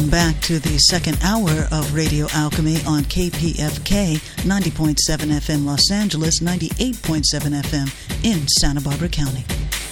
Welcome back to the second hour of Radio Alchemy on KPFK 90.7 FM Los Angeles, 98.7 FM in Santa Barbara County.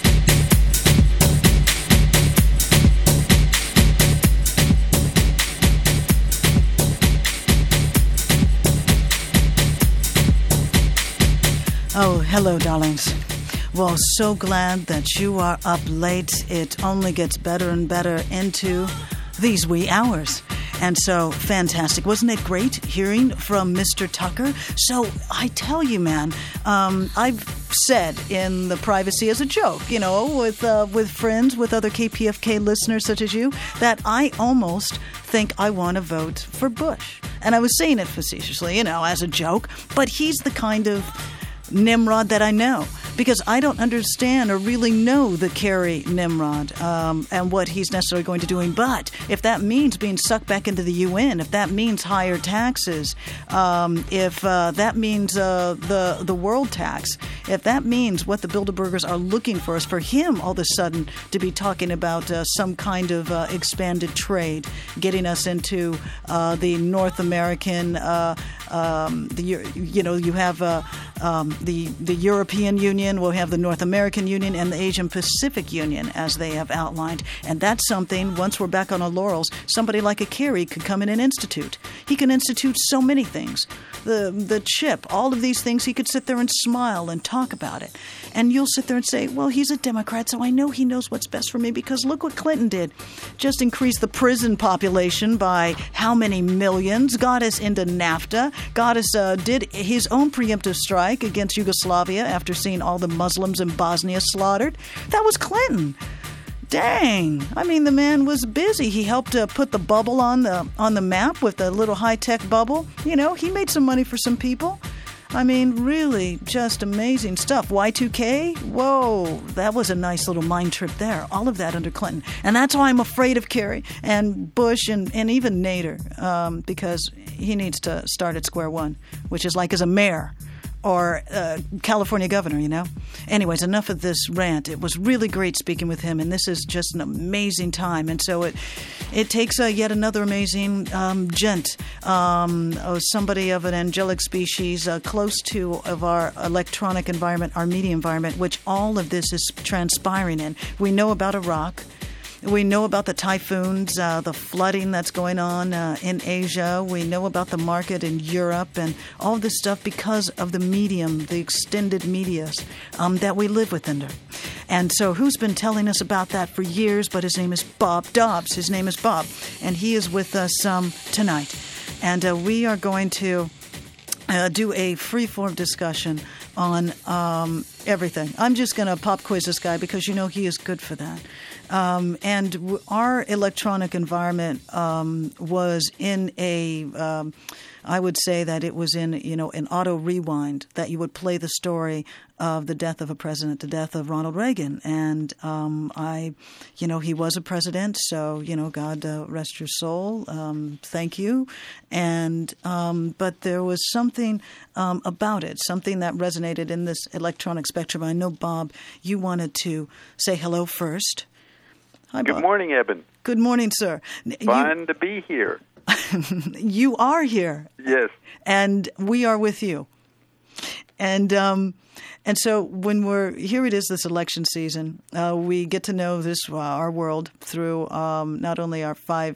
Oh, hello, darlings. Well, so glad that you are up late. It only gets better and better into these wee hours. And so, fantastic. Wasn't it great hearing from Mr. Tucker? So, I tell you, man, I've said in the privacy as a joke, you know, with friends, with other KPFK listeners such as you, that I almost think I want to vote for Bush. And I was saying it facetiously, you know, as a joke, but he's the kind of Nimrod that I know, because I don't understand or really know the Kerry Nimrod and what he's necessarily going to do. But if that means being sucked back into the UN, if that means higher taxes, if that means the world tax, if that means what the Bilderbergers are looking for is for him all of a sudden to be talking about some kind of expanded trade, getting us into the North American, you have the European Union, we'll have the North American Union, and the Asian Pacific Union, as they have outlined. And that's something, once we're back on our laurels, somebody like a Kerry could come in and institute. He can institute so many things. The chip, all of these things, he could sit there and smile and talk about it. And you'll sit there and say, well, he's a Democrat, so I know he knows what's best for me, because look what Clinton did. Just increase the prison population by how many millions, got us into NAFTA, got us, did his own preemptive strike against Yugoslavia after seeing all the Muslims in Bosnia slaughtered. That was Clinton. Dang. I mean, the man was busy. He helped put the bubble on the map with the little high-tech bubble. You know, he made some money for some people. I mean, really just amazing stuff. Y2K, whoa, that was a nice little mind trip there. All of that under Clinton. And that's why I'm afraid of Kerry and Bush and even Nader, because he needs to start at square one, which is like as a mayor or California governor, you know. Anyways, enough of this rant. It was really great speaking with him, and this is just an amazing time. And so it takes yet another amazing gent, somebody of an angelic species, close to of our electronic environment, our media environment, which all of this is transpiring in. We know about Iraq. We know about the typhoons, the flooding that's going on in Asia. We know about the market in Europe and all of this stuff because of the medium, the extended medias that we live within. And so who's been telling us about that for years? But his name is Bob Dobbs. His name is Bob. And he is with us tonight. And we are going to do a free-form discussion on everything. I'm just going to pop quiz this guy because you know he is good for that. And our electronic environment was in a, I would say that it was in, you know, an auto rewind that you would play the story of the death of a president, the death of Ronald Reagan. And he was a president, so, you know, God rest your soul. Thank you. And but there was something about it, something that resonated in this electronic spectrum. I know, Bob, you wanted to say hello first. Hi, Bob. Good morning, Eben. Good morning, sir. Fun to be here. You are here. Yes. And we are with you. And so when here it is, this election season, we get to know this, our world, through not only our five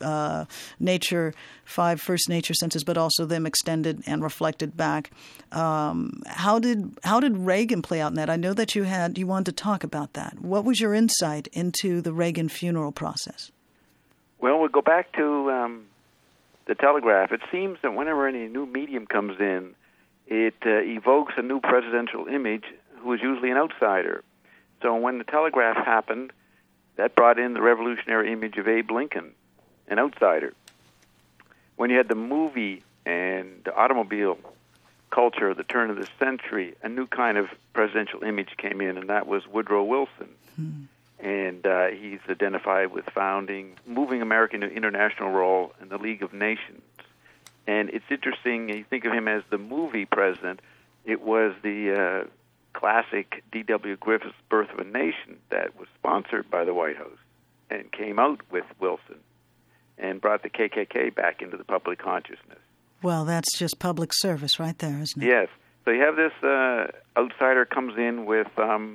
First Nature senses, but also them extended and reflected back. How did Reagan play out in that? I know that you wanted to talk about that. What was your insight into the Reagan funeral process? Well, we'll go back to the telegraph. It seems that whenever any new medium comes in, it evokes a new presidential image who is usually an outsider. So when the telegraph happened, that brought in the revolutionary image of Abe Lincoln, an outsider. When you had the movie and the automobile culture at the turn of the century, a new kind of presidential image came in, and that was Woodrow Wilson. And he's identified with moving America into international role in the League of Nations. And it's interesting, you think of him as the movie president, it was the classic D.W. Griffith's Birth of a Nation that was sponsored by the White House and came out with Wilson. and brought the KKK back into the public consciousness. Well, that's just public service right there, isn't it? Yes. So you have this outsider comes in with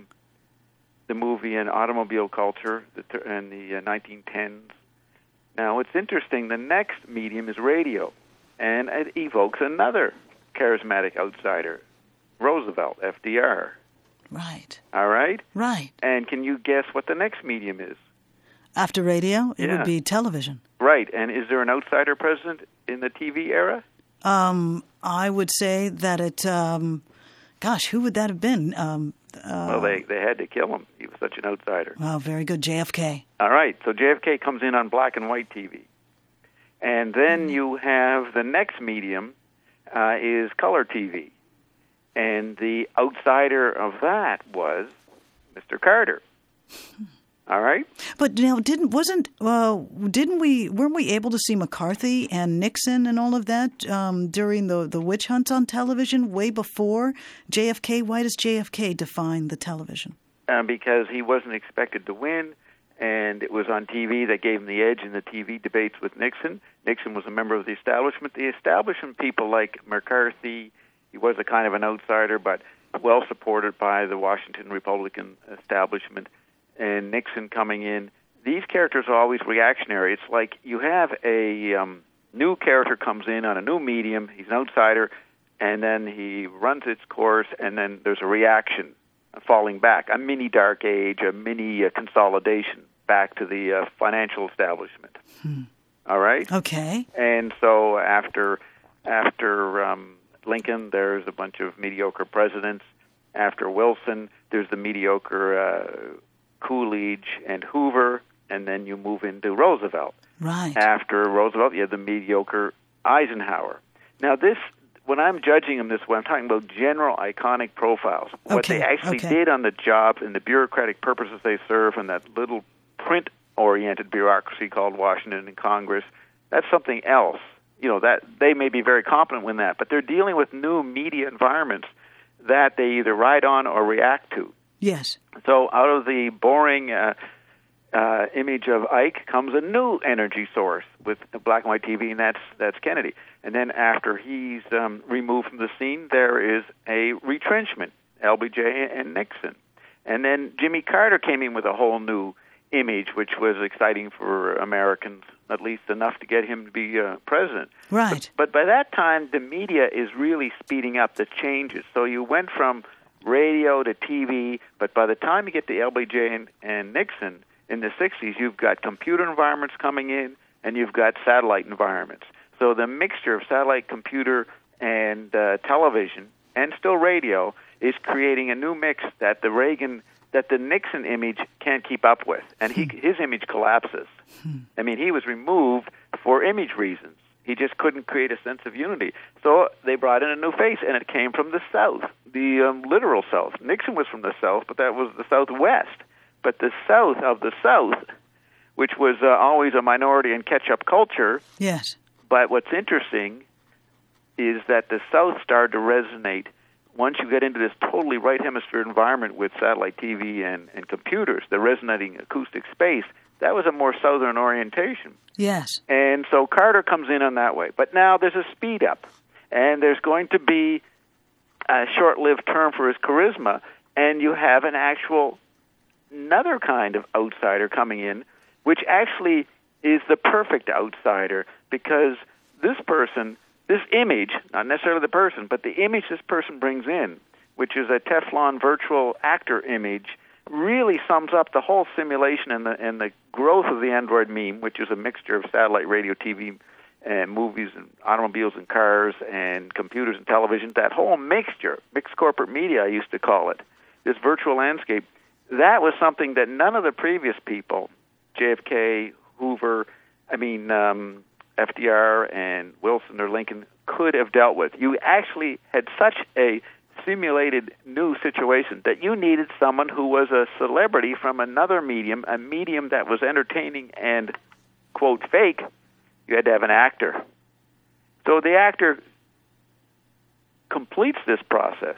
the movie and automobile culture in the 1910s. Now, it's interesting. The next medium is radio, and it evokes another charismatic outsider, Roosevelt, FDR. Right. All right? Right. And can you guess what the next medium is? After radio, it would be television. Right. And is there an outsider president in the TV era? I would say that it, who would that have been? Well, they had to kill him. He was such an outsider. Oh, very good. JFK. All right. So JFK comes in on black and white TV. And then you have the next medium is color TV. And the outsider of that was Mr. Carter. All right? But now weren't we able to see McCarthy and Nixon and all of that during the witch hunts on television way before JFK? Why does JFK define the television? Because he wasn't expected to win, and it was on TV that gave him the edge in the TV debates with Nixon. Nixon was a member of the establishment. The establishment people like McCarthy, he was a kind of an outsider, but well supported by the Washington Republican establishment. And Nixon coming in, these characters are always reactionary. It's like you have a new character comes in on a new medium, he's an outsider, and then he runs its course, and then there's a reaction, a falling back, a mini dark age, a mini consolidation back to the financial establishment. All right? Okay. And so after Lincoln, there's a bunch of mediocre presidents. After Wilson, there's the mediocre Coolidge and Hoover, and then you move into Roosevelt. Right. After Roosevelt, you have the mediocre Eisenhower. Now, when I'm judging them this way, I'm talking about general iconic profiles. What they actually did on the job and the bureaucratic purposes they serve and that little print-oriented bureaucracy called Washington and Congress, that's something else. You know, that they may be very competent with that, but they're dealing with new media environments that they either ride on or react to. Yes. So out of the boring image of Ike comes a new energy source with black and white TV, and that's Kennedy. And then after he's removed from the scene, there is a retrenchment, LBJ and Nixon. And then Jimmy Carter came in with a whole new image, which was exciting for Americans, at least enough to get him to be president. Right. But by that time, the media is really speeding up the changes. So you went from radio to TV, but by the time you get to LBJ and Nixon in the 60s, you've got computer environments coming in, and you've got satellite environments. So the mixture of satellite, computer, and television, and still radio, is creating a new mix that the Nixon image can't keep up with, and his image collapses. I mean, he was removed for image reasons. He just couldn't create a sense of unity. So they brought in a new face, and it came from the South, the literal South. Nixon was from the South, but that was the Southwest. But the South of the South, which was always a minority and catch-up culture. Yes. But what's interesting is that the South started to resonate once you get into this totally right hemisphere environment with satellite TV and computers, the resonating acoustic space. That was a more southern orientation. Yes. And so Carter comes in on that way. But now there's a speed up, and there's going to be a short-lived term for his charisma, and you have another kind of outsider coming in, which actually is the perfect outsider, because this person, this image, not necessarily the person, but the image this person brings in, which is a Teflon virtual actor image, really sums up the whole simulation and the growth of the Android meme, which is a mixture of satellite, radio, TV, and movies, and automobiles, and cars, and computers, and television. That whole mixture, mixed corporate media, I used to call it, this virtual landscape, that was something that none of the previous people, JFK, Hoover, FDR and Wilson or Lincoln, could have dealt with. You actually had such a simulated new situation that you needed someone who was a celebrity from another medium, a medium that was entertaining and, quote, fake. You had to have an actor. So the actor completes this process.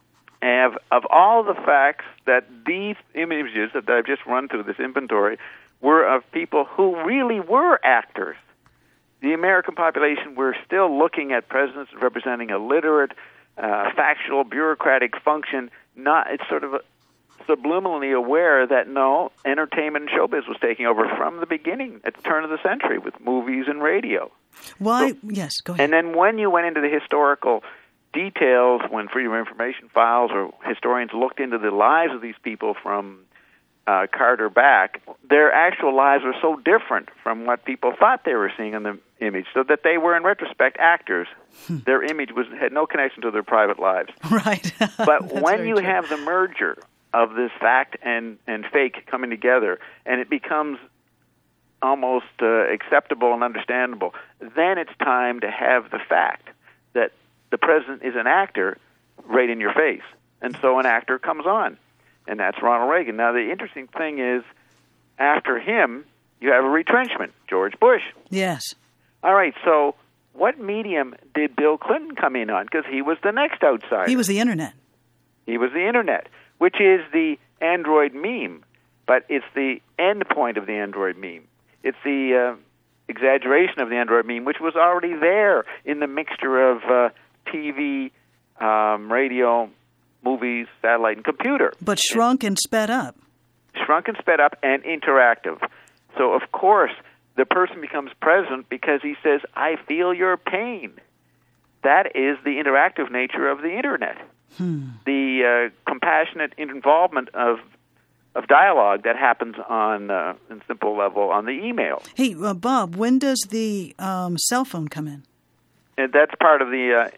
And of all the facts that these images that I've just run through, this inventory, were of people who really were actors. The American population were still looking at presidents as representing a literate, factual, bureaucratic function. It's sort of subliminally aware that no, entertainment and showbiz was taking over from the beginning at the turn of the century with movies and radio. Why? So, yes, go ahead. And then when you went into the historical details, when Freedom of Information files or historians looked into the lives of these people from Carter back, their actual lives were so different from what people thought they were seeing in the image, so that they were, in retrospect, actors. Their image had no connection to their private lives. Right. But when you have the merger of this fact and fake coming together, and it becomes almost acceptable and understandable, then it's time to have the fact that the president is an actor right in your face. And so an actor comes on, and that's Ronald Reagan. Now, the interesting thing is, after him, you have a retrenchment, George Bush. Yes. All right, so what medium did Bill Clinton come in on? Because he was the next outsider. He was the Internet. He was the Internet, which is the Android meme, but it's the end point of the Android meme. It's the exaggeration of the Android meme, which was already there in the mixture of TV, radio, movies, satellite, and computer. But shrunk and sped up. Shrunk and sped up and interactive. So, of course, the person becomes president because he says, I feel your pain. That is the interactive nature of the Internet. The compassionate involvement of dialogue that happens on in simple level on the email. Hey, Bob, when does the cell phone come in? And that's part of the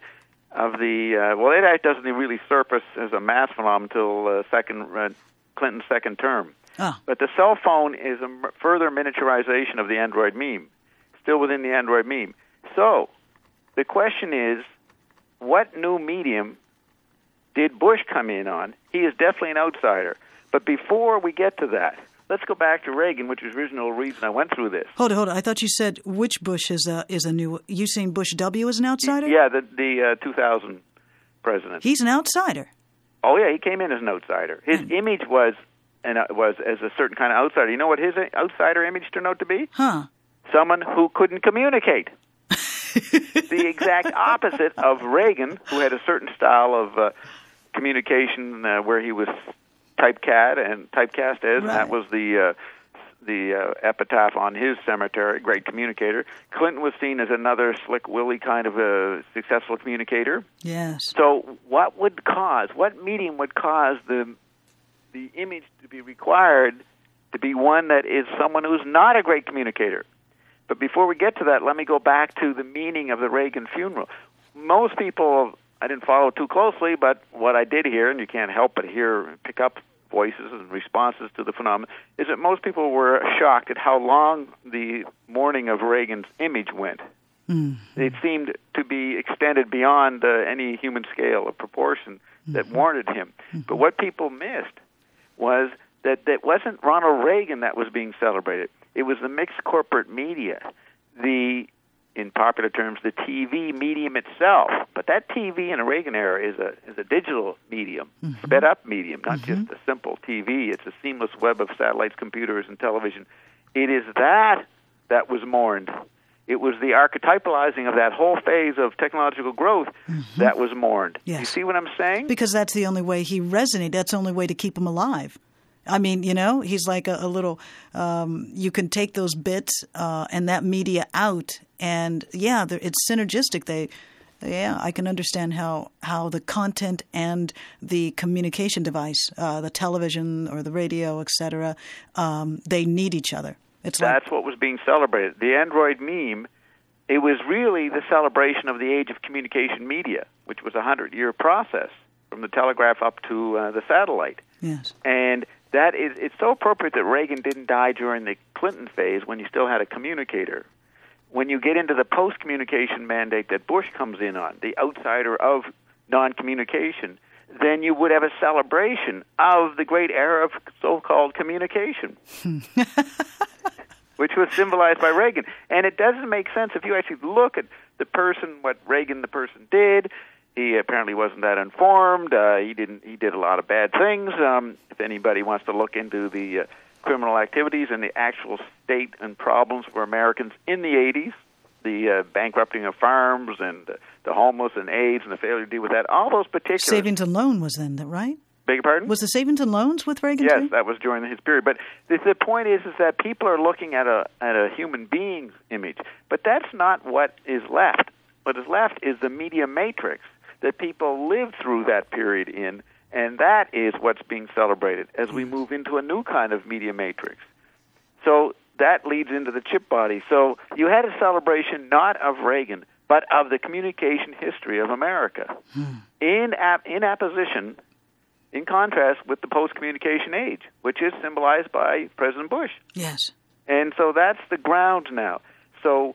well, it doesn't really surface as a mass phenomenon until Clinton's second term. Oh. But the cell phone is a further miniaturization of the Android meme, still within the Android meme. So the question is, what new medium did Bush come in on? He is definitely an outsider. But before we get to that, let's go back to Reagan, which was the original reason I went through this. Hold on. I thought you said which Bush is a new... You saying Bush W is an outsider? Yeah, the 2000 president. He's an outsider. Oh, yeah, he came in as an outsider. His image was as a certain kind of outsider. You know what his outsider image turned out to be? Huh. Someone who couldn't communicate. The exact opposite of Reagan, who had a certain style of communication where he was typecast as, right. And that was the epitaph on his cemetery, great communicator. Clinton was seen as another slick Willie kind of a successful communicator. Yes. So what medium would cause the image to be required to be one that is someone who's not a great communicator? But before we get to that, let me go back to the meaning of the Reagan funeral. Most people, I didn't follow too closely, but what I did hear, and you can't help but pick up voices and responses to the phenomenon, is that most people were shocked at how long the mourning of Reagan's image went. It seemed to be extended beyond any human scale of proportion that warranted him. But what people missed was that it wasn't Ronald Reagan that was being celebrated. It was the mixed corporate media, in popular terms, the TV medium itself. But that TV in the Reagan era is a digital medium, sped up medium, not just a simple TV. It's a seamless web of satellites, computers, and television. It is that was mourned. It was the archetypalizing of that whole phase of technological growth that was mourned. Yes. You see what I'm saying? Because that's the only way he resonated. That's the only way to keep him alive. I mean, he's like a little you can take those bits and that media out, and it's synergistic. I can understand how the content and the communication device, the television or the radio, etc., they need each other. That's what was being celebrated. The Android meme, it was really the celebration of the age of communication media, which was a 100-year process from the telegraph up to the satellite. Yes. And it's so appropriate that Reagan didn't die during the Clinton phase when you still had a communicator. When you get into the post-communication mandate that Bush comes in on, the outsider of non-communication, then you would have a celebration of the great era of so-called communication, which was symbolized by Reagan. And it doesn't make sense if you actually look at what Reagan the person did. He apparently wasn't that informed. He did a lot of bad things. If anybody wants to look into the criminal activities and the actual state and problems for Americans in the 80s, the bankrupting of farms and the homeless and AIDS and the failure to deal with that, all those particulars. Savings and loan was then, right? Beg your pardon? Was the savings and loans with Reagan Yes, too? that was during his period. But the point is that people are looking at a human being's image, but that's not what is left. What is left is the media matrix that people lived through that period in, and that is what's being celebrated as we move into a new kind of media matrix. So that leads into the chip body. So you had a celebration not of Reagan, but of the communication history of America, in apposition, in contrast with the post-communication age, which is symbolized by President Bush. Yes. And so that's the ground now. So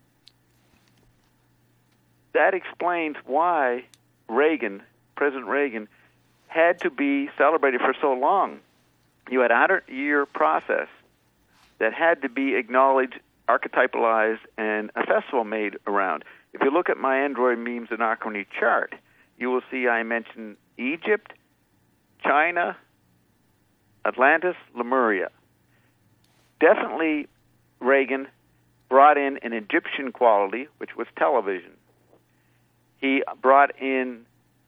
that explains why President Reagan, had to be celebrated for so long. You had a 100-year process that had to be acknowledged, archetypalized, and a festival made around. If you look at my Android Memes Anachrony chart, you will see I mention Egypt, China, Atlantis, Lemuria. Definitely Reagan brought in an Egyptian quality, which was television. He brought in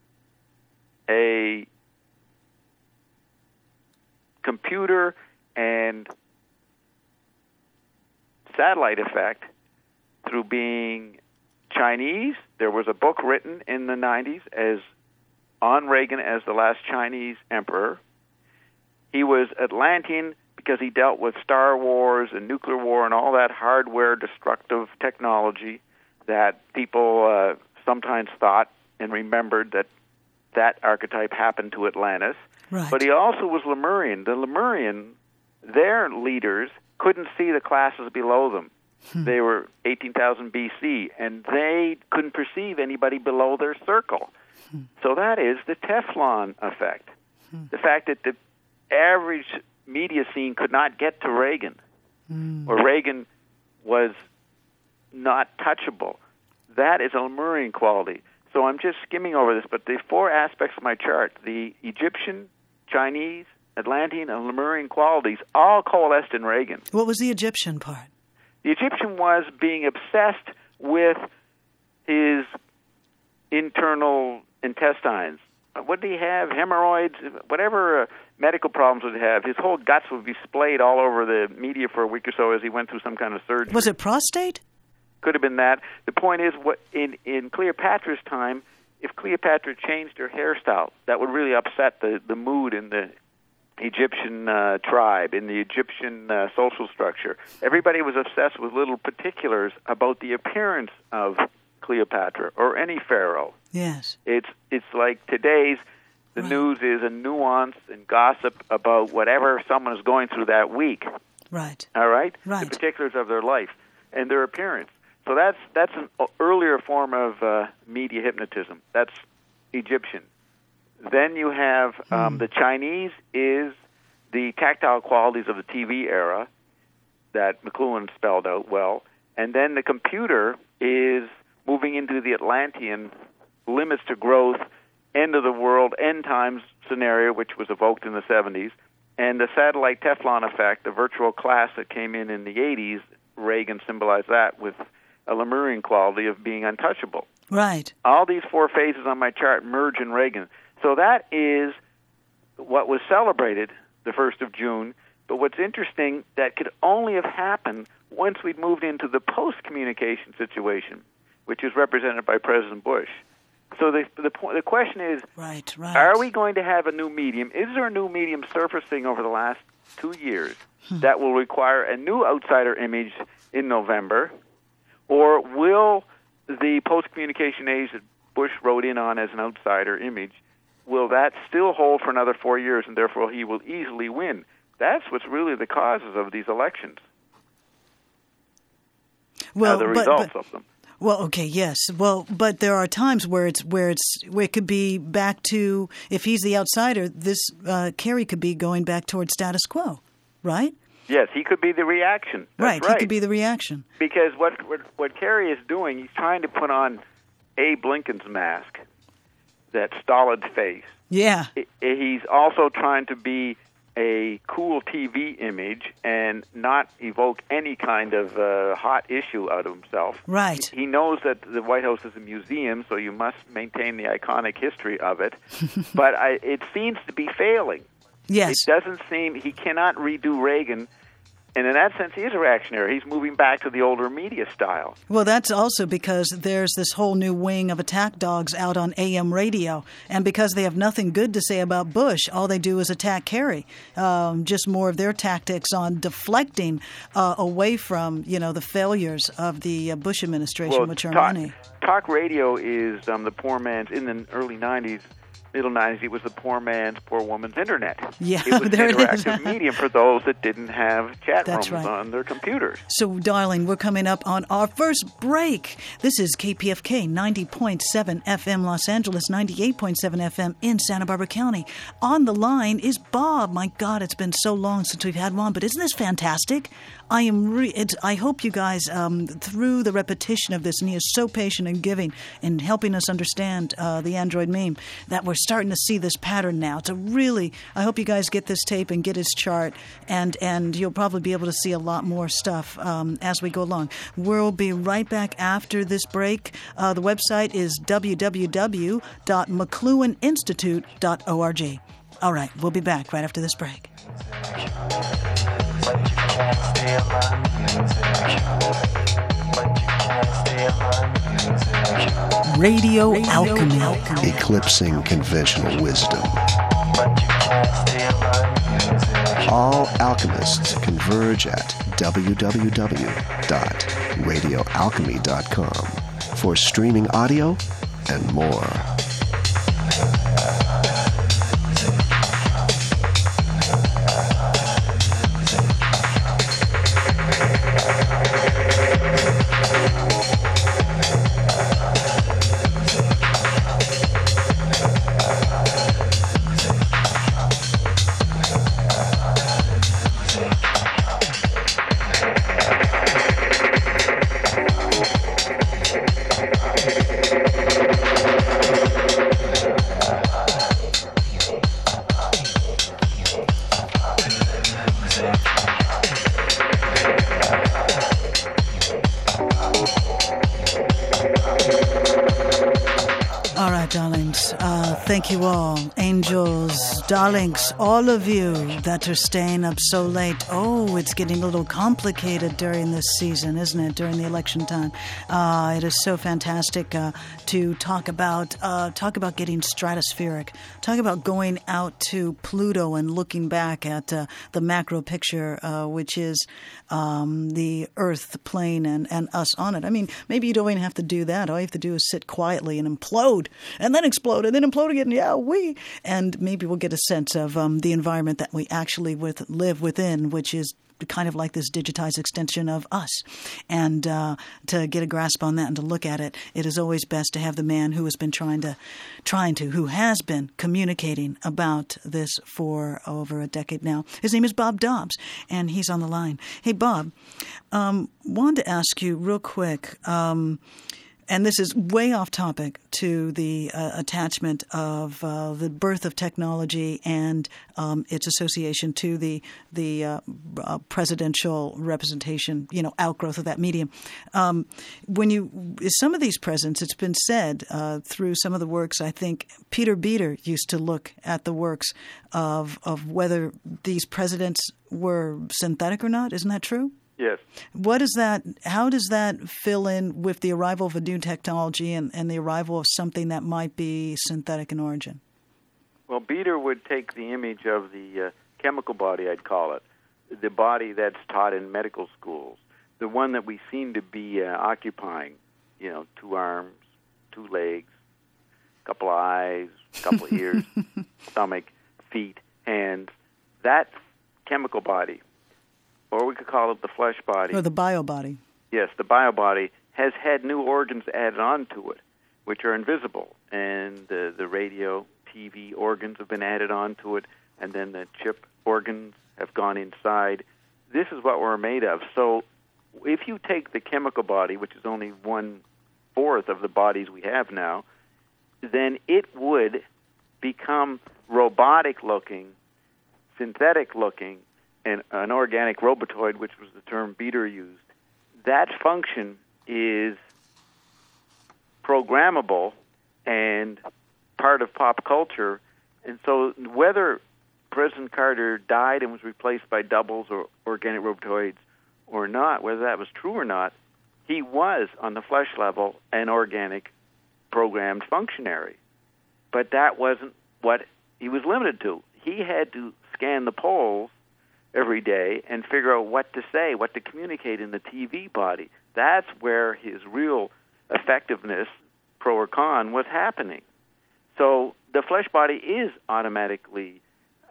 a computer and satellite effect through being Chinese. There was a book written in the 90s on Reagan as the last Chinese emperor. He was Atlantean because he dealt with Star Wars and nuclear war and all that hardware destructive technology that people sometimes thought and remembered that archetype happened to Atlantis. Right. But he also was Lemurian. The Lemurian, their leaders couldn't see the classes below them. They were 18,000 BC, and they couldn't perceive anybody below their circle. So that is the Teflon effect. The fact that the average media scene could not get to Reagan, or Reagan was not touchable. That is a Lemurian quality. So I'm just skimming over this, but the four aspects of my chart, the Egyptian, Chinese, Atlantean, and Lemurian qualities, all coalesced in Reagan. What was the Egyptian part? The Egyptian was being obsessed with his internal intestines. What did he have? Hemorrhoids? Whatever medical problems would have. His whole guts would be splayed all over the media for a week or so as he went through some kind of surgery. Was it prostate? Could have been that. The point is, in Cleopatra's time, if Cleopatra changed her hairstyle, that would really upset the mood in the Egyptian tribe, in the Egyptian social structure. Everybody was obsessed with little particulars about the appearance of Cleopatra or any pharaoh. Yes. It's like today's the news is a nuance and gossip about whatever someone is going through that week. Right. All right? Right. The particulars of their life and their appearance. So that's an earlier form of media hypnotism. That's Egyptian. Then you have the Chinese is the tactile qualities of the TV era that McLuhan spelled out well. And then the computer is moving into the Atlantean limits to growth, end of the world, end times scenario, which was evoked in the 70s. And the satellite Teflon effect, the virtual class that came in the 80s, Reagan symbolized that with a Lemurian quality of being untouchable. Right. All these four phases on my chart merge in Reagan. So that is what was celebrated the 1st of June. But what's interesting, that could only have happened once we'd moved into the post-communication situation, which is represented by President Bush. So the question is, right. Are we going to have a new medium? Is there a new medium surfacing over the last 2 years that will require a new outsider image in November? Or will the post-communication age that Bush wrote in on as an outsider image, will that still hold for another 4 years, and therefore he will easily win? That's what's really the causes of these elections. Well, the results of them. Well, okay, yes. Well, but there are times where it could be back to, if he's the outsider, this Kerry could be going back towards status quo, right? Yes, he could be the reaction. That's right. He could be the reaction. Because what Kerry is doing, he's trying to put on Abe Lincoln's mask, that stolid face. Yeah. He's also trying to be a cool TV image and not evoke any kind of hot issue out of himself. Right. He knows that the White House is a museum, so you must maintain the iconic history of it. But it seems to be failing. Yes. It doesn't seem he cannot redo Reagan. And in that sense, he is a reactionary. He's moving back to the older media style. Well, that's also because there's this whole new wing of attack dogs out on AM radio. And because they have nothing good to say about Bush, all they do is attack Kerry. Just more of their tactics on deflecting away from, the failures of the Bush administration, which are many. Talk radio is the poor man's, in the early 90s, middle 90s, it was the poor man's, poor woman's internet. Yeah, it was an there interactive medium for those that didn't have chat That's rooms right. on their computers. So, darling, we're coming up on our first break. This is KPFK 90.7 FM Los Angeles, 98.7 FM in Santa Barbara County. On the line is Bob. My God, it's been so long since we've had one, but isn't this fantastic? I hope you guys, through the repetition of this, and he is so patient and giving in helping us understand the Android meme, that we're starting to see this pattern now. I hope you guys get this tape and get his chart, and you'll probably be able to see a lot more stuff as we go along. We'll be right back after this break. The website is www.mcluhaninstitute.org. All right, we'll be back right after this break. But you can't stay alive. But you can't stay alive. Radio Alchemy. Eclipsing conventional wisdom. But you can't stay alive. All alchemists converge at www.radioalchemy.com for streaming audio and more. Thank you all, angels, darlings, all of you that are staying up so late. Oh, it's getting a little complicated during this season, isn't it, during the election time? It is so fantastic to talk about getting stratospheric, talk about going out to Pluto and looking back at the macro picture, which is the Earth, the plane, and us on it. I mean, maybe you don't even have to do that. All you have to do is sit quietly and implode, and then explode, and then implode again. Yeah, and maybe we'll get a sense of the environment that we actually live within, which is kind of like this digitized extension of us. And to get a grasp on that and to look at it, it is always best to have the man who has been who has been communicating about this for over a decade now. His name is Bob Dobbs, and he's on the line. Hey, Bob, wanted to ask you real quick, and this is way off topic to the attachment of the birth of technology and its association to the presidential representation, outgrowth of that medium. Some of these presidents, it's been said through some of the works, I think Peter Beater used to look at the works of whether these presidents were synthetic or not. Isn't that true? Yes. How does that fill in with the arrival of a new technology and the arrival of something that might be synthetic in origin? Well, Beater would take the image of the chemical body, I'd call it, the body that's taught in medical schools, the one that we seem to be occupying, 2 arms, 2 legs, a couple of eyes, a couple of ears, stomach, feet, hands. That chemical body, or we could call it the flesh body. Or the bio body. Yes, the bio body has had new organs added onto it, which are invisible. And the radio, TV organs have been added onto it, and then the chip organs have gone inside. This is what we're made of. So if you take the chemical body, which is only 1/4 of the bodies we have now, then it would become robotic-looking synthetic-looking and an organic robotoid, which was the term Beater used, that function is programmable and part of pop culture. And so whether President Carter died and was replaced by doubles or organic robotoids or not, whether that was true or not, he was, on the flesh level, an organic programmed functionary. But that wasn't what he was limited to. He had to scan the polls every day and figure out what to say, what to communicate in the TV body. That's where his real effectiveness, pro or con, was happening. So the flesh body is automatically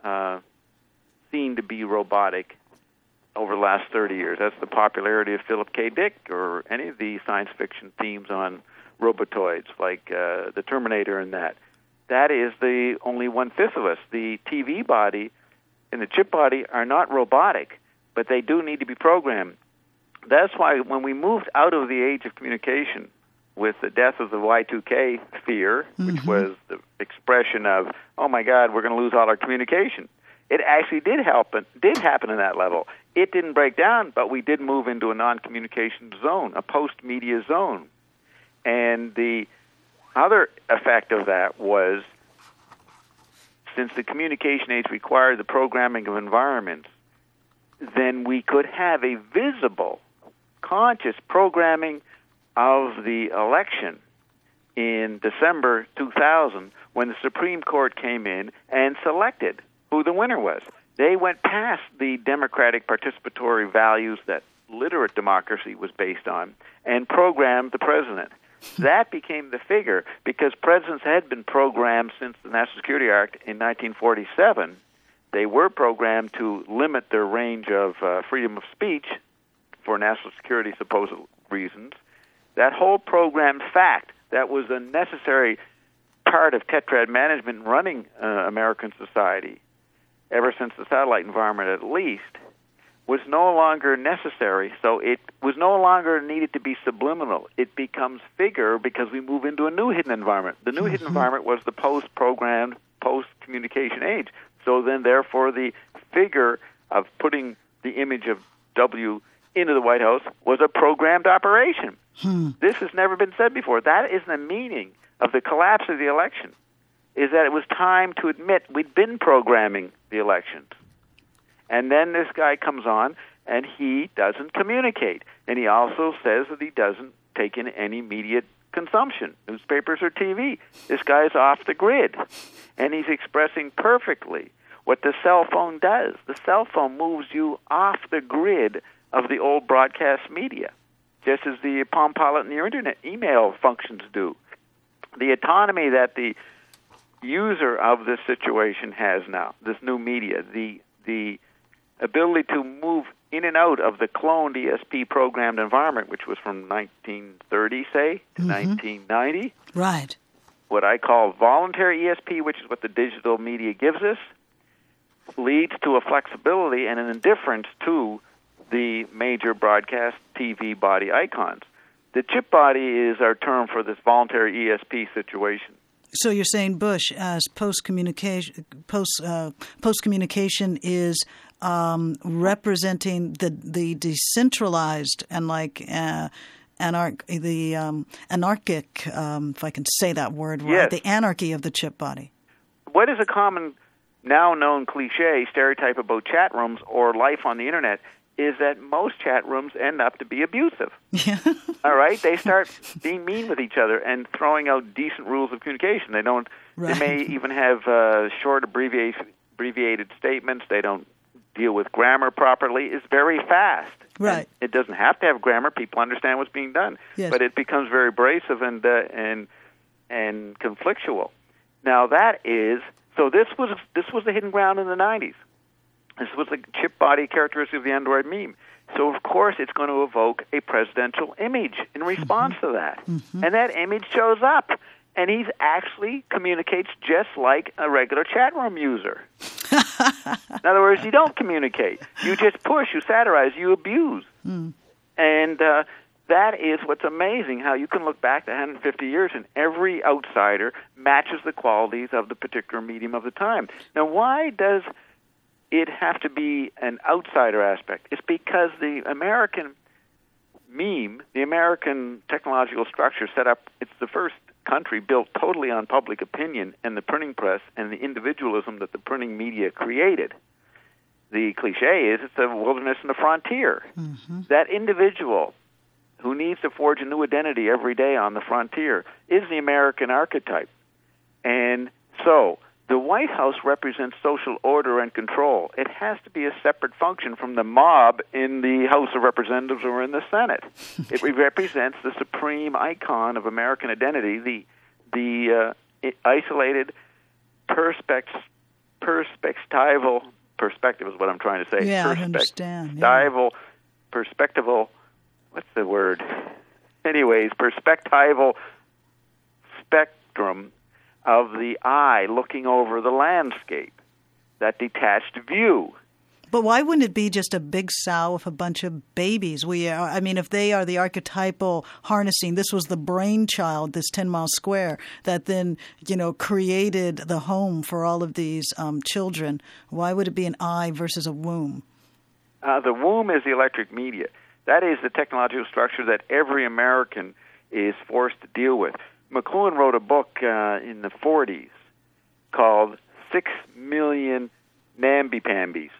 seen to be robotic over the last 30 years. That's the popularity of Philip K. Dick or any of the science fiction themes on robotoids, like the Terminator and that. That is the only 1/5 of us. The TV body and the chip body are not robotic, but they do need to be programmed. That's why when we moved out of the age of communication with the death of the Y2K fear, which was the expression of, oh my God, we're going to lose all our communication, it actually did happen in that level. It didn't break down, but we did move into a non-communication zone, a post-media zone. And the other effect of that was, since the communication age required the programming of environments, then we could have a visible, conscious programming of the election in December 2000 when the Supreme Court came in and selected who the winner was. They went past the democratic participatory values that literate democracy was based on and programmed the president. That became the figure because presidents had been programmed since the National Security Act in 1947. They were programmed to limit their range of freedom of speech for national security supposed reasons. That whole programmed fact that was a necessary part of tetrad management in running American society, ever since the satellite environment at least, was no longer necessary. So it was no longer needed to be subliminal. It becomes figure because we move into a new hidden environment. The new hidden environment was the post-programmed, post-communication age. So then, therefore, the figure of putting the image of W into the White House was a programmed operation. This has never been said before. That is the meaning of the collapse of the election, is that it was time to admit we'd been programming the elections. And then this guy comes on, and he doesn't communicate. And he also says that he doesn't take in any media consumption, newspapers or TV. This guy's off the grid. And he's expressing perfectly what the cell phone does. The cell phone moves you off the grid of the old broadcast media, just as the Palm Pilot and your internet email functions do. The autonomy that the user of this situation has now, this new media, the ability to move in and out of the cloned ESP programmed environment, which was from 1930, say, to 1990. Right. What I call voluntary ESP, which is what the digital media gives us, leads to a flexibility and an indifference to the major broadcast TV body icons. The chip body is our term for this voluntary ESP situation. So you're saying Bush, as post-communication is representing the decentralized and anarchic, if I can say that word right, yes, the anarchy of the chip body. What is a common, now known cliche stereotype about chat rooms or life on the internet is that most chat rooms end up to be abusive. Yeah. All right? They start being mean with each other and throwing out decent rules of communication. They don't. Right. They may even have short abbreviated statements. They don't deal with grammar properly. It's very fast. Right. And it doesn't have to have grammar. People understand what's being done. Yes. But it becomes very abrasive and conflictual. Now that is, so this was the hidden ground in the 90s. This was the chip body characteristic of the Android meme. So, of course, it's going to evoke a presidential image in response to that. And that image shows up, and he actually communicates just like a regular chat room user. In other words, you don't communicate. You just push, you satirize, you abuse. And that is what's amazing, how you can look back to 150 years and every outsider matches the qualities of the particular medium of the time. Now, why does it have to be an outsider aspect? It's because the American meme, the American technological structure set up, it's the first country built totally on public opinion and the printing press and the individualism that the printing media created. The cliche is it's a wilderness and a frontier. Mm-hmm. That individual who needs to forge a new identity every day on the frontier is the American archetype. And so the White House represents social order and control. It has to be a separate function from the mob in the House of Representatives or in the Senate. It represents the supreme icon of American identity, the isolated perspective is what I'm trying to say. Yeah, I understand. Perspectival, what's the word? Anyways, perspectival spectrum of the eye looking over the landscape, that detached view. But why wouldn't it be just a big sow with a bunch of babies? If they are the archetypal harnessing, this was the brainchild, this 10 Mile Square, that then, created the home for all of these children. Why would it be an eye versus a womb? The womb is the electric media. That is the technological structure that every American is forced to deal with. McLuhan wrote a book in the 40s called 6 Million Namby-Pambies.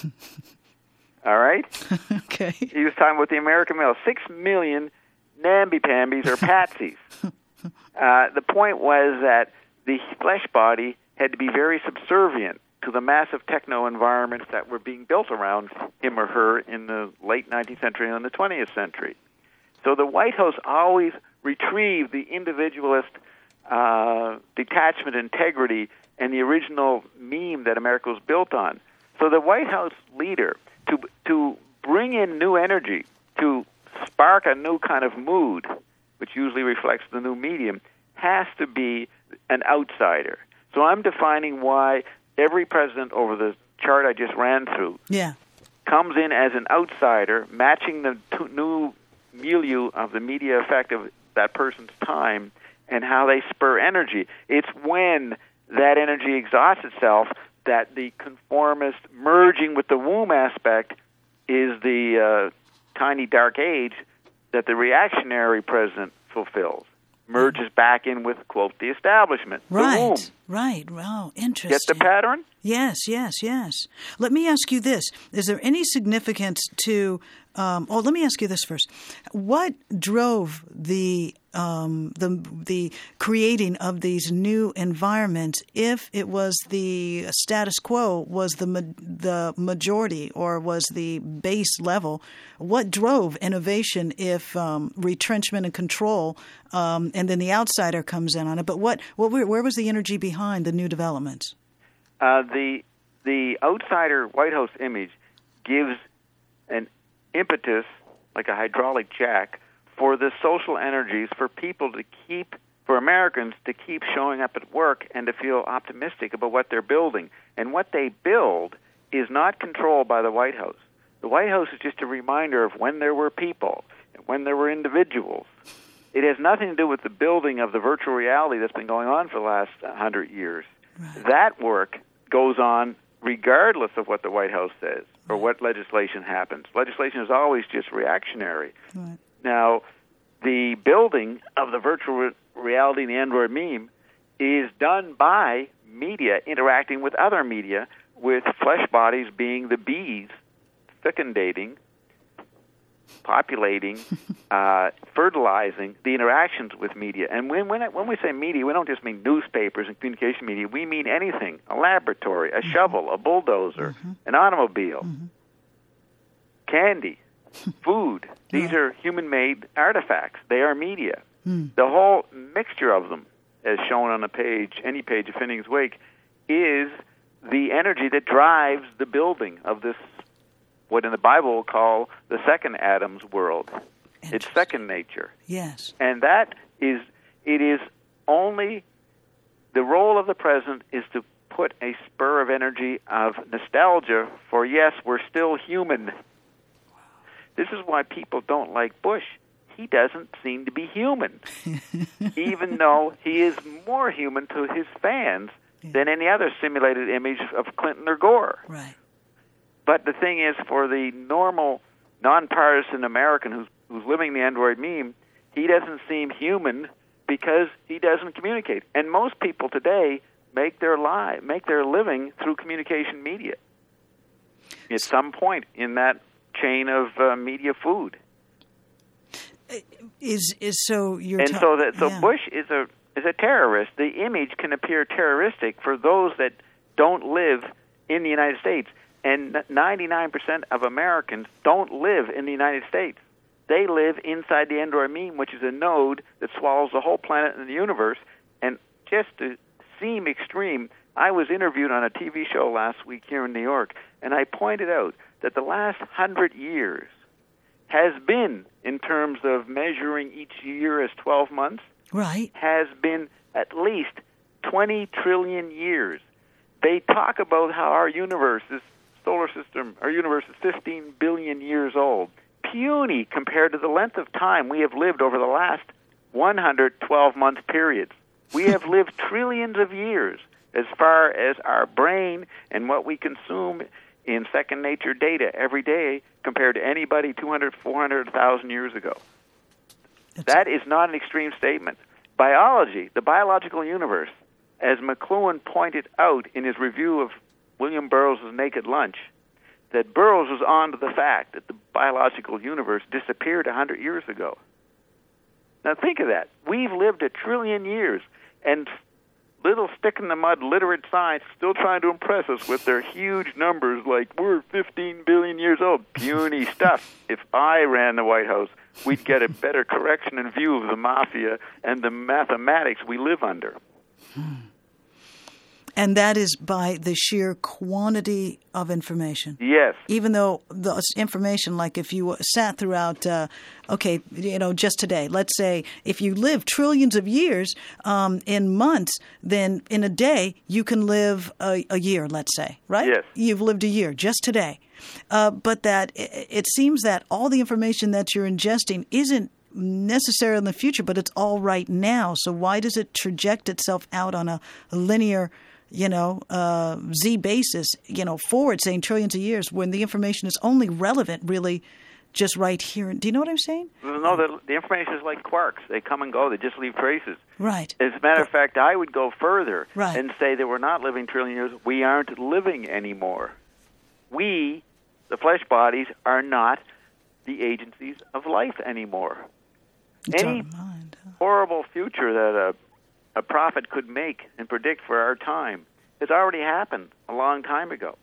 All right? Okay. He was talking about the American male. 6 million namby-pambies or patsies. The point was that the flesh body had to be very subservient to the massive techno environments that were being built around him or her in the late 19th century and the 20th century. So the White House always retrieved the individualist detachment, integrity, and the original meme that America was built on. So the White House leader, to bring in new energy, to spark a new kind of mood, which usually reflects the new medium, has to be an outsider. So I'm defining why every president over the chart I just ran through comes in as an outsider, matching the new milieu of the media effect of that person's time and how they spur energy. It's when that energy exhausts itself that the conformist merging with the womb aspect is the tiny dark age that the reactionary president fulfills. Merges back in with, quote, the establishment, the womb. Right. Wow, interesting. Get the pattern? Yes. Let me ask you this. Is there any significance to let me ask you this first. What drove the creating of these new environments, if it was the status quo, was the majority or was the base level? What drove innovation if retrenchment and control, and then the outsider comes in on it? But where was the energy behind the new developments? The outsider White House image gives an impetus, like a hydraulic jack, for the social energies for people to keep, for Americans to keep showing up at work and to feel optimistic about what they're building. And what they build is not controlled by the White House. The White House is just a reminder of when there were people and when there were individuals. It has nothing to do with the building of the virtual reality that's been going on for the last 100 years. Right. That work goes on regardless of what the White House says or what legislation happens. Legislation is always just reactionary. Right. Now, the building of the virtual reality and the Android meme is done by media interacting with other media, with flesh bodies being the bees, fecundating, populating, fertilizing the interactions with media. And when we say media, we don't just mean newspapers and communication media. We mean anything: a laboratory, a shovel, a bulldozer, an automobile, candy, food. These are human-made artifacts. They are media. The whole mixture of them, as shown on a page, any page of Finning's Wake, is the energy that drives the building of this, what in the Bible we'll call the second Adam's world. It's second nature. Yes. And it is only, the role of the president is to put a spur of energy of nostalgia for, yes, we're still human. This is why people don't like Bush. He doesn't seem to be human, even though he is more human to his fans than any other simulated image of Clinton or Gore. Right. But the thing is, for the normal, nonpartisan American who's living the Android meme, he doesn't seem human because he doesn't communicate. And most people today make their living through communication media at some point in that chain of media food. So Bush is a terrorist. The image can appear terroristic for those that don't live in the United States. And 99% of Americans don't live in the United States. They live inside the Android meme, which is a node that swallows the whole planet and the universe. And just to seem extreme, I was interviewed on a TV show last week here in New York, and I pointed out that the last 100 years has been, in terms of measuring each year as 12 months, right, has been at least 20 trillion years. They talk about how our universe, this solar system, our universe is 15 billion years old. Puny compared to the length of time we have lived over the last 112-month periods. We have lived trillions of years as far as our brain and what we consume in second nature data every day compared to anybody 200, 400,000 years ago. That is not an extreme statement. Biology, the biological universe, as McLuhan pointed out in his review of William Burroughs' Naked Lunch, that Burroughs was on to the fact that the biological universe disappeared 100 years ago. Now think of that. We've lived 1 trillion years, and little stick-in-the-mud literate science still trying to impress us with their huge numbers like we're 15 billion years old. Puny stuff. If I ran the White House, we'd get a better correction and view of the mafia and the mathematics we live under. And that is by the sheer quantity of information. Yes. Even though the information, like if you sat throughout, just today, let's say if you live trillions of years in months, then in a day you can live a year, let's say, right? Yes. You've lived a year just today. But that it seems that all the information that you're ingesting isn't necessarily in the future, but it's all right now. So why does it traject itself out on a linear Z basis, forward, saying trillions of years, when the information is only relevant really just right here? Do you know what I'm saying? No, the information is like quarks. They come and go. They just leave traces. Right. As a matter of fact, I would go further right. and say that we're not living trillion years. We aren't living anymore. We, the flesh bodies, are not the agencies of life anymore. It's Any horrible future that a prophet could make and predict for our time has already happened a long time ago.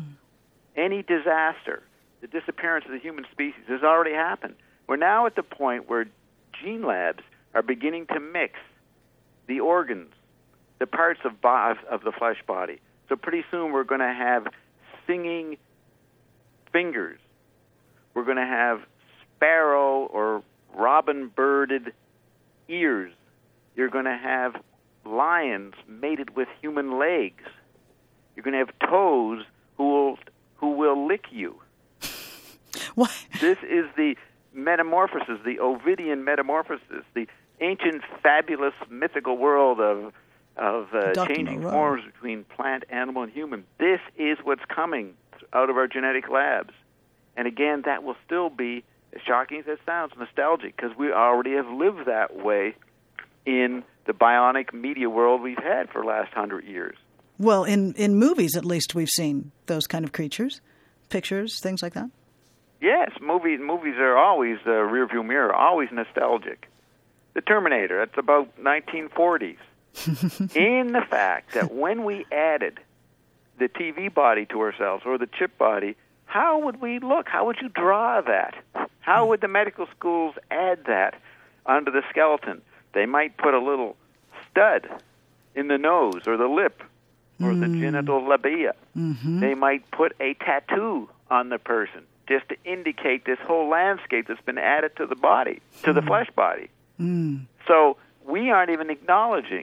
Any disaster, the disappearance of the human species, has already happened. We're now at the point where gene labs are beginning to mix the organs, the parts of the flesh body. So pretty soon we're going to have singing fingers. We're going to have sparrow or robin-birded ears. You're going to have lions mated with human legs. You're going to have toes who will lick you. What? This is the metamorphosis, the Ovidian metamorphosis, the ancient, fabulous, mythical world of changing forms between plant, animal, and human. This is what's coming out of our genetic labs. And again, that will still be, as shocking as it sounds, nostalgic, because we already have lived that way in the bionic media world we've had for the last 100 years. Well, in movies, at least, we've seen those kind of creatures, pictures, things like that. Yes, movies are always rearview mirror, always nostalgic. The Terminator, that's about 1940s. In the fact that when we added the TV body to ourselves, or the chip body, how would we look? How would you draw that? How would the medical schools add that onto the skeleton? They might put a little stud in the nose or the lip or the genital labia. Mm-hmm. They might put a tattoo on the person just to indicate this whole landscape that's been added to the body, to the flesh body. So we aren't even acknowledging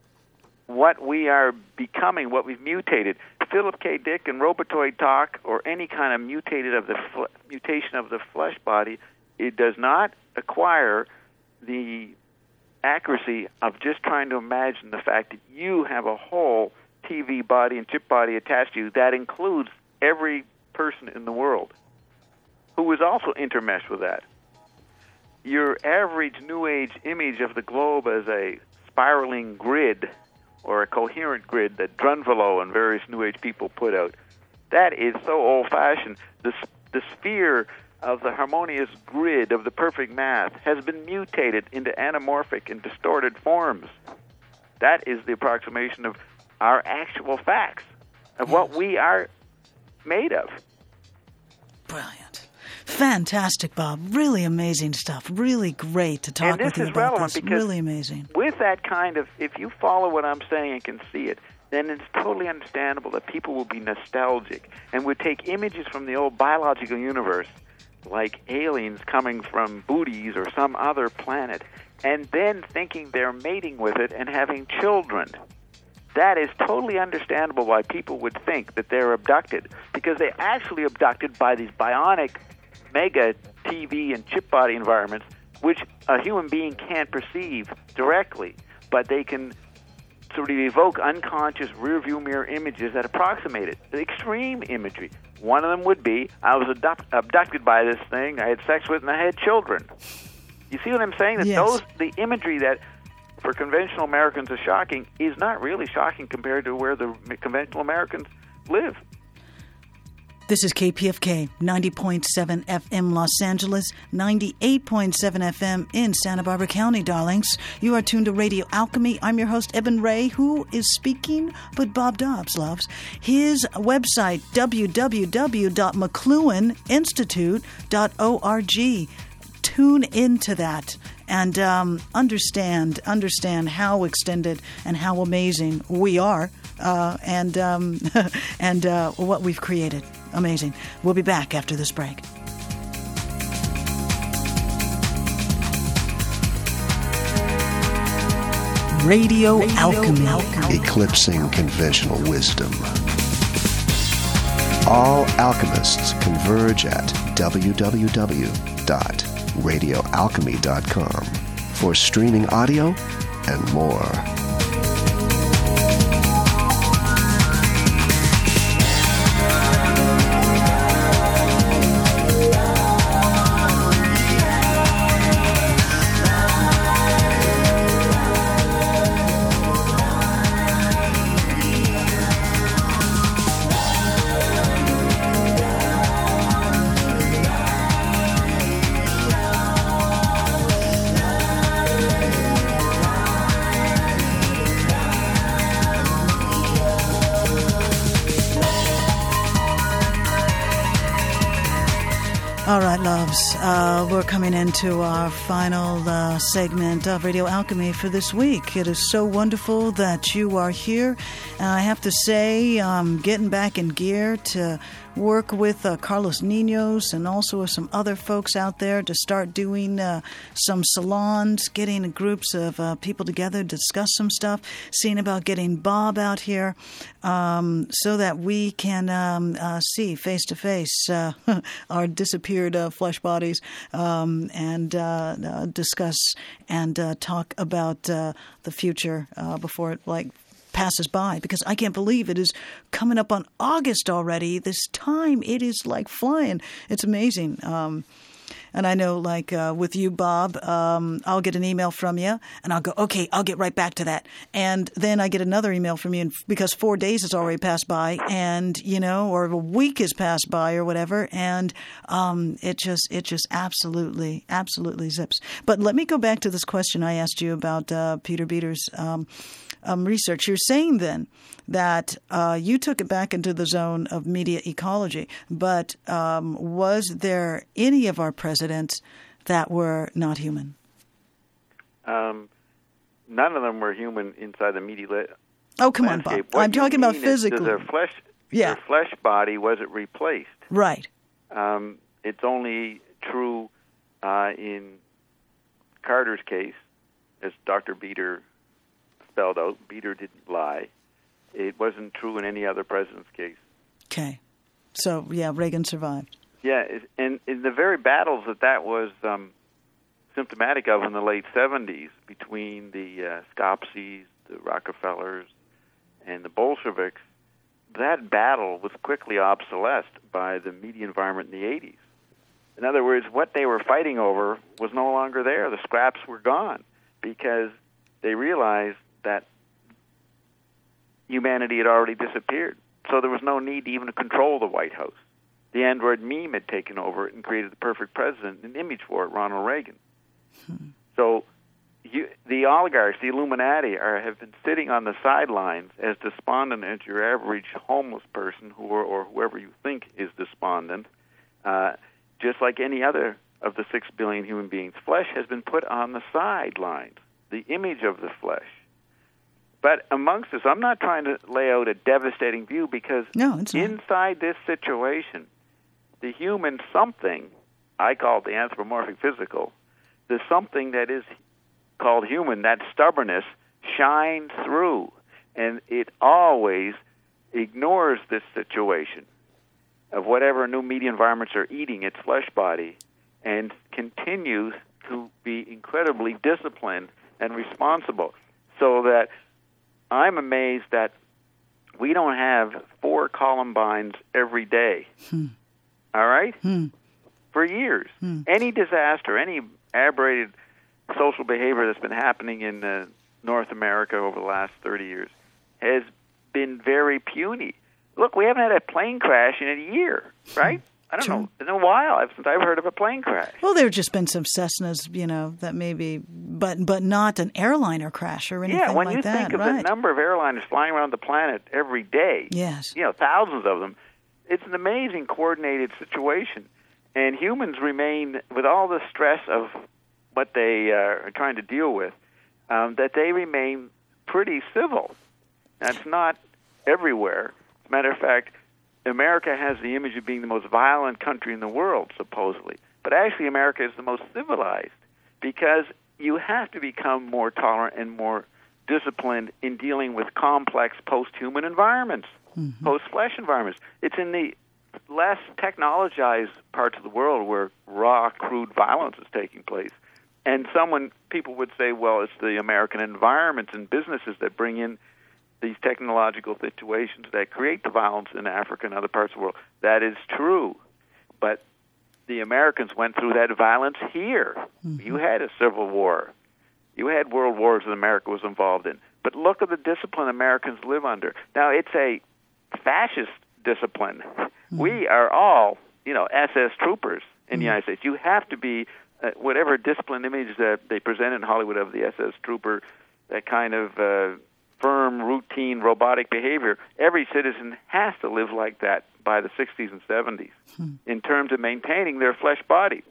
what we are becoming, what we've mutated. Philip K. Dick and Robotoid talk, or any kind of mutation of the flesh body, it does not acquire the accuracy of just trying to imagine the fact that you have a whole TV body and chip body attached to you that includes every person in the world who is also intermeshed with that. Your average New Age image of the globe as a spiraling grid or a coherent grid that Drunvalo and various New Age people put out, that is so old-fashioned. The sphere of the harmonious grid of the perfect math has been mutated into anamorphic and distorted forms. That is the approximation of our actual facts, of what we are made of. Brilliant. Fantastic, Bob. Really amazing stuff. Really great to talk with you about this. Really amazing. With that kind of, if you follow what I'm saying and can see it, then it's totally understandable that people will be nostalgic and would take images from the old biological universe, like aliens coming from Booties or some other planet, and then thinking they're mating with it and having children. That is totally understandable why people would think that they're abducted, because they're actually abducted by these bionic mega TV and chip body environments, which a human being can't perceive directly, but they can sort of evoke unconscious rear-view mirror images that approximate it. The extreme imagery. One of them would be, I was abducted by this thing, I had sex with it, and I had children. You see what I'm saying? That Yes. the imagery that for conventional Americans is shocking is not really shocking compared to where the conventional Americans live. This is KPFK, 90.7 FM Los Angeles, 98.7 FM in Santa Barbara County, darlings. You are tuned to Radio Alchemy. I'm your host, Eben Ray, who is speaking, but Bob Dobbs loves. His website, www.mcluhaninstitute.org. Tune into that and understand how extended and how amazing we are and what we've created. Amazing. We'll be back after this break. Radio Alchemy. Eclipsing conventional wisdom. All alchemists converge at www.radioalchemy.com for streaming audio and more. All right, loves, we're coming into our final segment of Radio Alchemy for this week. It is so wonderful that you are here. I have to say, I'm getting back in gear to work with Carlos Ninos and also with some other folks out there to start doing some salons, getting groups of people together to discuss some stuff, seeing about getting Bob out here so that we can see face-to-face our disappeared flesh bodies and discuss and talk about the future before it, passes by, because I can't believe it is coming up on August already. This time, it is like flying. It's amazing. And I know, with you, Bob, I'll get an email from you, and I'll go, okay, I'll get right back to that. And then I get another email from you, because 4 days has already passed by, and, or a week has passed by or whatever, and it just absolutely zips. But let me go back to this question I asked you about Peter Beater's research. You're saying then that you took it back into the zone of media ecology, but was there any of our presidents that were not human? None of them were human inside the media Oh, come on, Bob. I'm talking about physically. Their flesh body wasn't replaced. Right. It's only true in Carter's case, as Dr. Beater spelled out. Beater didn't lie. It wasn't true in any other president's case. Okay. So, Reagan survived. Yeah, and in the very battles that was symptomatic of in the late 70s between the Scopsies, the Rockefellers, and the Bolsheviks, that battle was quickly obsolesced by the media environment in the 80s. In other words, what they were fighting over was no longer there. The scraps were gone because they realized that humanity had already disappeared. So there was no need to even control the White House. The Android meme had taken over it and created the perfect president, an image for it, Ronald Reagan. So the oligarchs, the Illuminati, have been sitting on the sidelines as despondent as your average homeless person or whoever you think is despondent, just like any other of the 6 billion human beings. Flesh has been put on the sidelines, the image of the flesh. But amongst us, I'm not trying to lay out a devastating view because inside this situation, the human something, I call it the anthropomorphic physical, the something that is called human, that stubbornness, shines through. And it always ignores this situation of whatever new media environments are eating its flesh body and continues to be incredibly disciplined and responsible. So that I'm amazed that we don't have 4 Columbines every day. All right? For years. Any disaster, any aberrated social behavior that's been happening in North America over the last 30 years has been very puny. Look, we haven't had a plane crash in a year, right? I don't know. It's been a while since I've heard of a plane crash. Well, there have just been some Cessnas, that maybe, but not an airliner crash or anything like that. Yeah, when you think of the number of airliners flying around the planet every day, thousands of them, it's an amazing coordinated situation. And humans remain, with all the stress of what they are trying to deal with, that they remain pretty civil. That's not everywhere. As a matter of fact, America has the image of being the most violent country in the world, supposedly. But actually, America is the most civilized because you have to become more tolerant and more disciplined in dealing with complex post-human environments, post-flesh environments. It's in the less technologized parts of the world where raw, crude violence is taking place. And people would say, well, it's the American environments and businesses that bring in these technological situations that create the violence in Africa and other parts of the world. That is true. But the Americans went through that violence here. You had a civil war. You had world wars that America was involved in. But look at the discipline Americans live under. Now, it's a fascist discipline. We are all, SS troopers in the United States. You have to be whatever discipline image that they present in Hollywood of the SS trooper, that kind of firm, routine, robotic behavior. Every citizen has to live like that by the 60s and 70s in terms of maintaining their flesh body.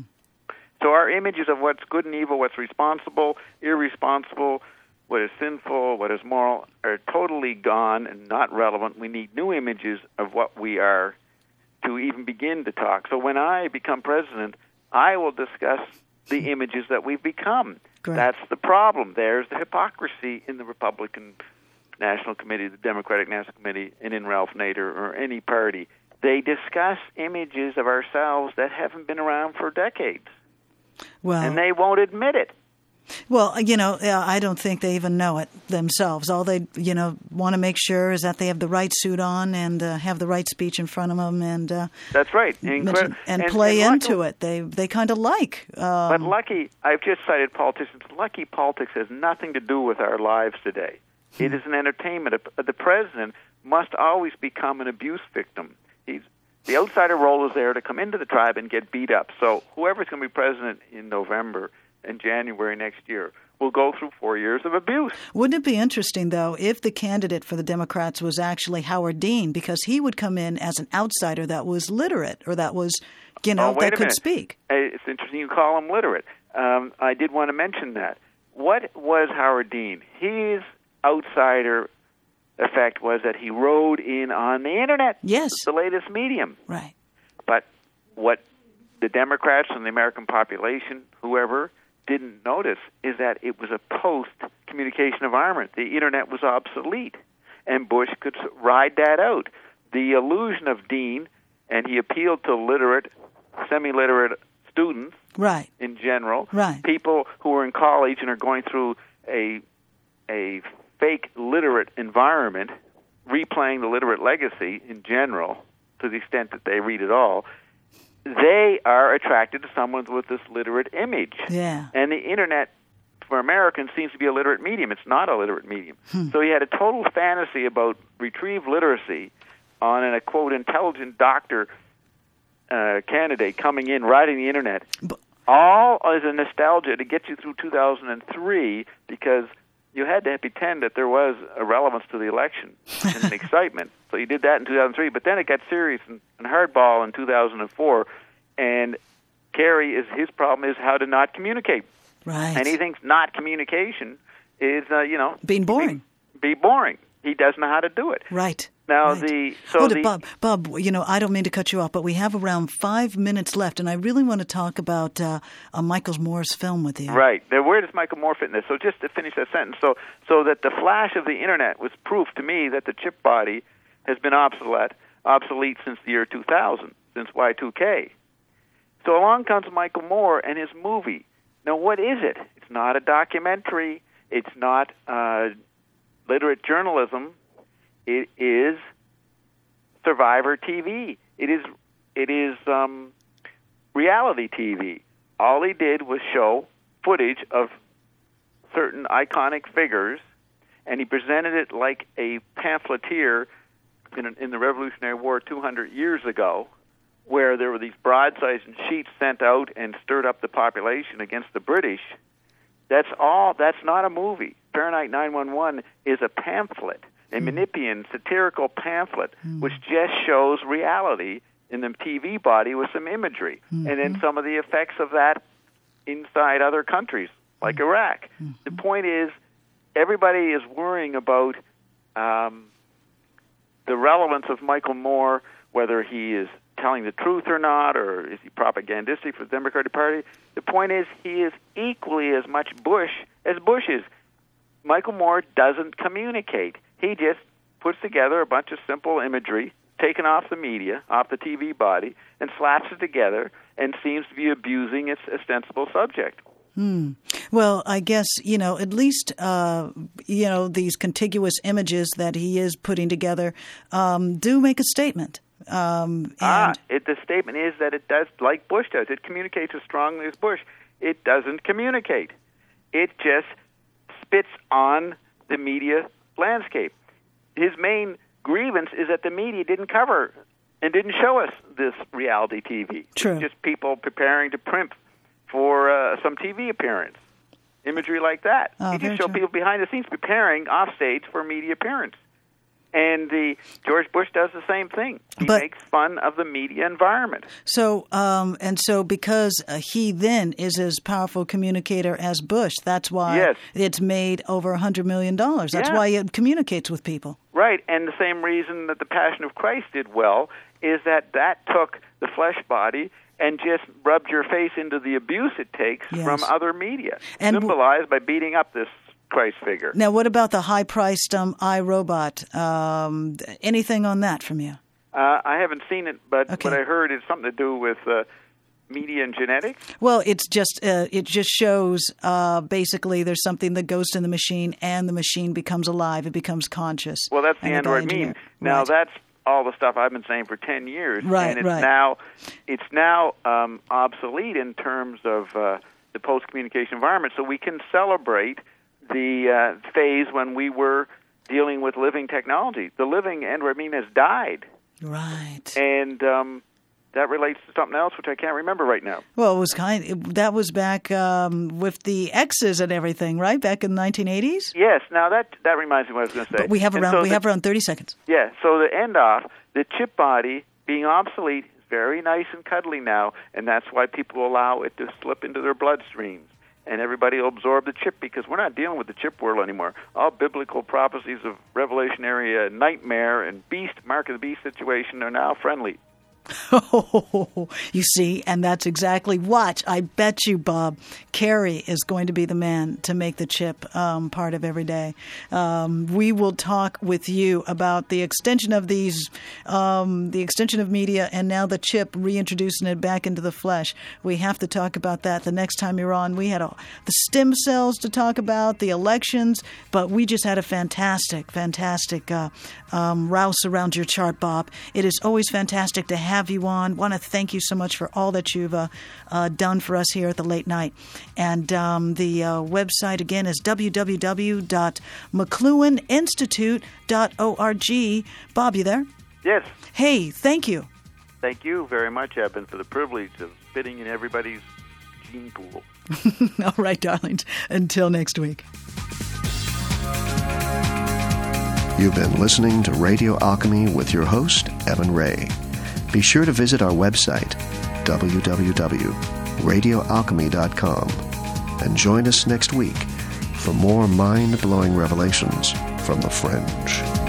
So our images of what's good and evil, what's responsible, irresponsible, what is sinful, what is moral, are totally gone and not relevant. We need new images of what we are to even begin to talk. So when I become president, I will discuss the images that we've become. Great. That's the problem. There's the hypocrisy in the Republican National Committee, the Democratic National Committee, and in Ralph Nader or any party. They discuss images of ourselves that haven't been around for decades. Well, and they won't admit it. Well, I don't think they even know it themselves. All they, want to make sure is that they have the right suit on and have the right speech in front of them, and that's right, and play into it. They kind of like. But lucky, I've just cited politicians. Lucky politics has nothing to do with our lives today. It is an entertainment. The president must always become an abuse victim. The outsider role is there to come into the tribe and get beat up. So whoever's going to be president in November and January next year will go through 4 years of abuse. Wouldn't it be interesting, though, if the candidate for the Democrats was actually Howard Dean, because he would come in as an outsider that was literate or that was, that could speak? It's interesting you call him literate. I did want to mention that. What was Howard Dean? His outsider effect was that he rode in on the Internet. Yes. The latest medium. Right. But what the Democrats and the American population, whoever, didn't notice is that it was a post-communication environment. The Internet was obsolete, and Bush could ride that out. The illusion of Dean, and he appealed to literate, semi-literate students in general, people who are in college and are going through a fake literate environment replaying the literate legacy in general, to the extent that they read it all, they are attracted to someone with this literate image. Yeah. And the Internet, for Americans, seems to be a literate medium. It's not a literate medium. So he had a total fantasy about retrieved literacy on a, quote, intelligent doctor candidate coming in, riding the Internet. All as a nostalgia to get you through 2003, because you had to pretend that there was a relevance to the election and an excitement. So you did that in 2003, but then it got serious and hardball in 2004. And Kerry, his problem is how to not communicate. Right. And he thinks not communication is, being boring. Be boring. He doesn't know how to do it. Right. Now right. Bob, I don't mean to cut you off, but we have around 5 minutes left, and I really want to talk about Michael Moore's film with you. Right. Now, where does Michael Moore fit in this? So just to finish that sentence, so that the flash of the Internet was proof to me that the chip body has been obsolete since the year 2000, since Y2K. So along comes Michael Moore and his movie. Now, what is it? It's not a documentary. It's not literate journalism. It is Survivor TV. It is reality TV. All he did was show footage of certain iconic figures, and he presented it like a pamphleteer in the Revolutionary War 200 years ago, where there were these broadsides and sheets sent out and stirred up the population against the British. That's all. That's not a movie. Fahrenheit 9/11 is a pamphlet, a Manipian satirical pamphlet, which just shows reality in the TV body with some imagery, and then some of the effects of that inside other countries, like Iraq. The point is, everybody is worrying about the relevance of Michael Moore, whether he is telling the truth or not, or is he propagandistic for the Democratic Party. The point is, he is equally as much Bush as Bush is. Michael Moore doesn't communicate. He just puts together a bunch of simple imagery, taken off the media, off the TV body, and slaps it together and seems to be abusing its ostensible subject. Well, I guess, at least, these contiguous images that he is putting together do make a statement. The statement is that it does, like Bush does. It communicates as strongly as Bush. It doesn't communicate. It just spits on the media landscape. His main grievance is that the media didn't cover and didn't show us this reality TV. True. It's just people preparing to primp for some TV appearance. Imagery like that. Oh, he just showed people behind the scenes preparing off stage for a media appearance. And George Bush does the same thing. He makes fun of the media environment. So, because he then is as powerful a communicator as Bush, that's why it's made over $100 million. That's why it communicates with people. Right, and the same reason that The Passion of Christ did well is that took the flesh body and just rubbed your face into the abuse it takes from other media, and symbolized by beating up this Christ figure. Now, what about the high-priced iRobot? Anything on that from you? I haven't seen it, but what I heard is something to do with media and genetics. Well, it just shows basically there's something that goes to the machine, and the machine becomes alive. It becomes conscious. Well, that's the Android meme. Now, that's all the stuff I've been saying for 10 years, and it's now obsolete in terms of the post-communication environment. So we can celebrate the phase when we were dealing with living technology. The living Android meme has died. Right. And that relates to something else, which I can't remember right now. Well, that was back with the X's and everything, right? Back in the 1980s? Yes. Now, that reminds me of what I was going to say. But we have around 30 seconds. Yeah. So to end off, the chip body being obsolete is very nice and cuddly now, and that's why people allow it to slip into their bloodstreams. And everybody will absorb the chip, because we're not dealing with the chip world anymore. All biblical prophecies of revolutionary nightmare and beast, mark of the beast situation are now friendly. Oh, you see, and that's exactly what I bet you, Bob, Carey is going to be the man to make the chip part of every day. We will talk with you about the extension of these, the extension of media, and now the chip, reintroducing it back into the flesh. We have to talk about that the next time you're on. We had the stem cells to talk about, the elections, but we just had a fantastic rouse around your chart, Bob. It is always fantastic to have you on. Want to thank you so much for all that you've done for us here at the Late Night. And the website again is www.mcluhaninstitute.org. Bob, you there? Yes. Hey, thank you. Thank you very much, Eben, for the privilege of spitting in everybody's gene pool. All right, darlings. Until next week. You've been listening to Radio Alchemy with your host, Evan Ray. Be sure to visit our website, www.radioalchemy.com, and join us next week for more mind-blowing revelations from the fringe.